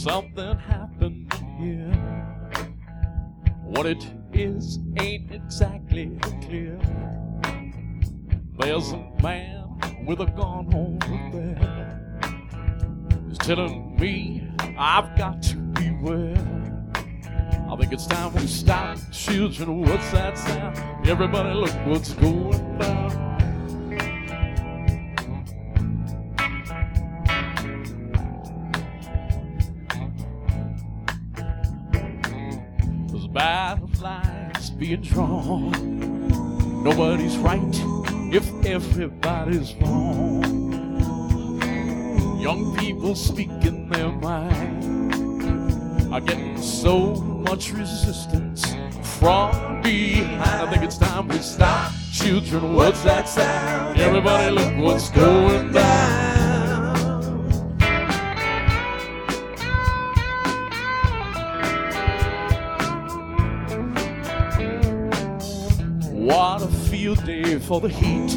Something happened here. What it is ain't exactly clear. There's a man with a gun over there. He's telling me I've got to beware. I think it's time we stop. Children, what's that sound? Everybody look what's going down. There's butterflies being drawn. Nobody's right if everybody's wrong. Young people speaking their mind are getting so much resistance from behind. I think it's time we stop. Children, what's that sound? Everybody look what's going down. What a field day for the heat.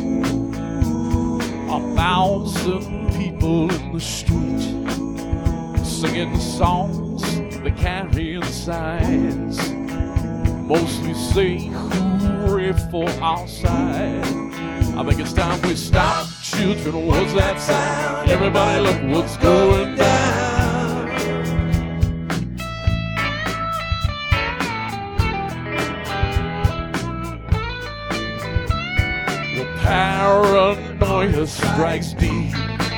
1,000 people in the street singing the songs they carry inside. Mostly say hooray for our side. I think it's time we stop. Children, what's that sound? Everybody look what's going down. The paranoia strikes deep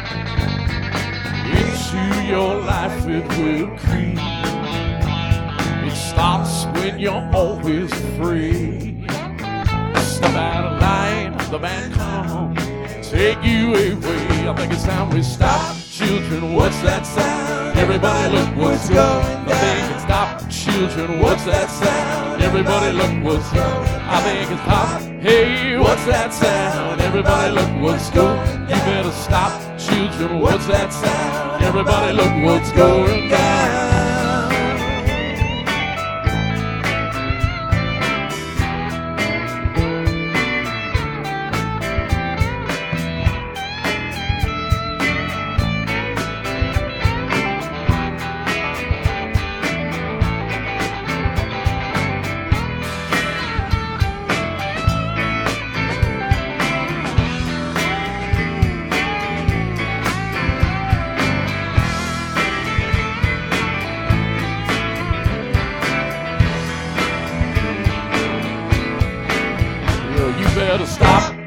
into your life, it will creep. It starts when you're always free. Step out of line, the man come take you away. I think it's time we stop. Children, what's that sound? Everybody look what's going down. I think it's stop. Children, what's that sound? Everybody look what's going. I think it's pop. Hey, what's that sound? Everybody look what's going. You better stop. Children, what's that sound? Everybody look what's going down. You better stop.